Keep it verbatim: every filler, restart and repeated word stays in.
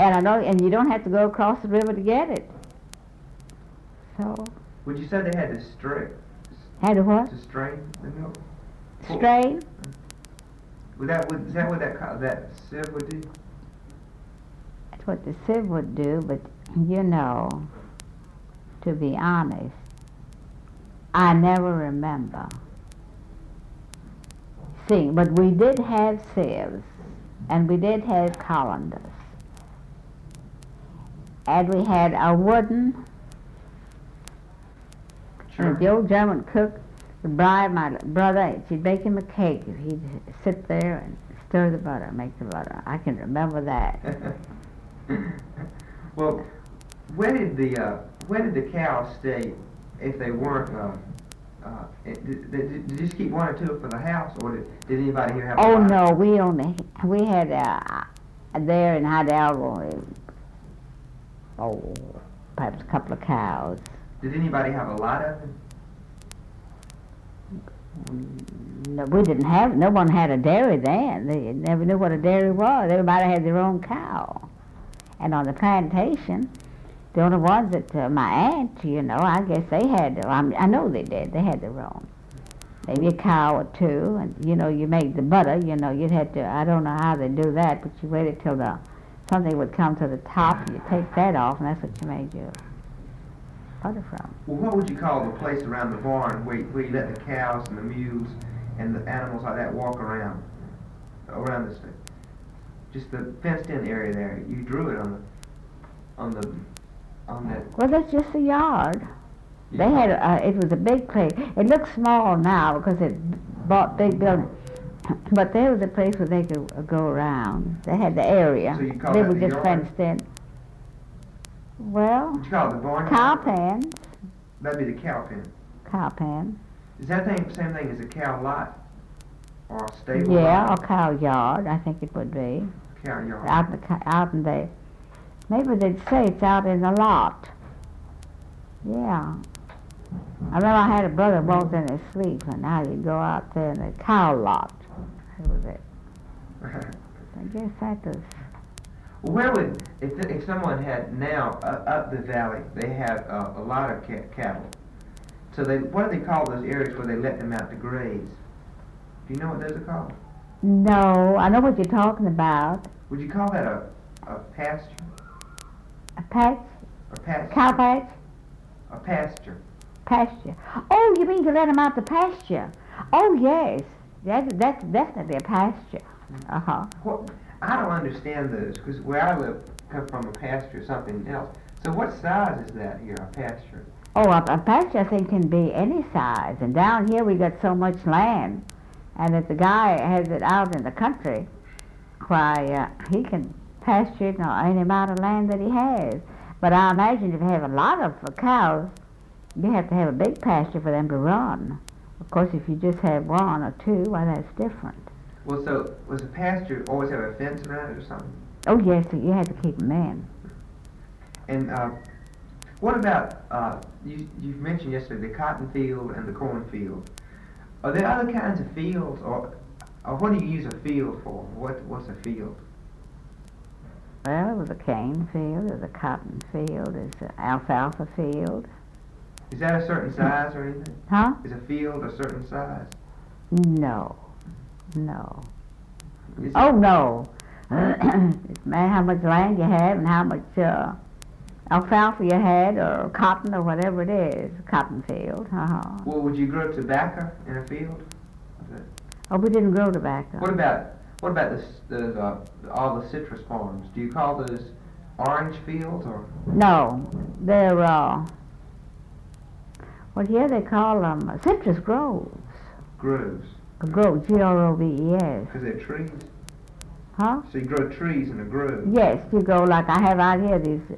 And I know, and you don't have to go across the river to get it. So. Would you say they had to strain? Had to what? To strain the milk. Strain? Would that would is that what that that sieve would do? That's what the sieve would do, but you know, to be honest, I never remember seeing. But we did have sieves, and we did have colanders. And we had a wooden, Sure. and the old German cook would bribe my brother, she'd bake him a cake, he'd sit there and stir the butter, make the butter. I can remember that. Well, where did the uh, where did the cows stay if they weren't? Uh, uh, did, did, did you just keep one or two for the house, or did, did anybody here have? Oh a lot? no, we only we had uh, there in Hidalgo. Oh, perhaps a couple of cows. Did anybody have a lot of them? No, we didn't have. No one had a dairy then. They never knew what a dairy was. Everybody had their own cow, and on the plantation, the only ones that uh, my aunt, you know, I guess they had. I, mean, I know they did. They had their own. Maybe a cow or two, and you know, you made the butter. You know, you'd have to. I don't know how they do that, but you waited till the something would come to the top, and you take that off, and that's what you made your butter from. Well, what would you call the place around the barn where, where you let the cows and the mules and the animals like that walk around, around the state? Just the fenced-in area there. You drew it on the, on the, on that. Well, that's just a yard. Yeah. They had, a, it was a big place. It looks small now because it bought big buildings. But there was a place where they could uh, go around. They had the area. So you call they that were the just yard? fenced in. Well, What you call it, the barn? cow pens. That'd be the cow pen. Cow pen. Is that thing same thing as a cow lot or a stable? Yeah, or lot? cow yard, I think it would be. Cow yard. Out in the, co- out in the, maybe they'd say it's out in the lot. Yeah. I remember I had a brother walked in his sleep, and now you go out there in the cow lot. That was it. I guess that was. Where would, if if someone had now uh, up the valley, they have uh, a lot of ca- cattle. So they, what do they call those areas where they let them out to graze? Do you know what those are called? No, I know what you're talking about. Would you call that a a pasture? A patch? A pasture? Cow patch? A pasture. Pasture. Oh, you mean to let them out to pasture? Oh, yes. That's, that's definitely a pasture. Uh-huh. What, I don't understand those, because where I live come from a pasture or something else. So what size is that here, a pasture? Oh, a, a pasture, I think, can be any size. And down here we got so much land. And if the guy has it out in the country, why, uh, he can pasture it on any amount of land that he has. But I imagine if you have a lot of uh, cows, you have to have a big pasture for them to run. Of course, if you just have one or two, well, that's different. Well, so was a pasture always have a fence around it or something? Oh, yes, you had to keep them in. And uh, what about, uh, you, you've mentioned yesterday the cotton field and the corn field. Are there other kinds of fields, or, or what do you use a field for? What What's a field? Well, it was a cane field, it was a cotton field, it's an alfalfa field. Is that a certain size or anything? Huh? Is a field a certain size? No. No. Is it- Oh, no. It's man how much land you have and how much uh, alfalfa you had or cotton or whatever it is. Cotton field. Uh-huh. Well, would you grow tobacco in a field? Oh, we didn't grow tobacco. What about what about the, s- the uh, all the citrus farms? Do you call those orange fields or? No. They're, uh, well, here they call them uh, citrus groves. Groves, Grove, G R O V E S. because they're trees. Huh? So you grow trees in a grove. Yes, you go like I have out here, these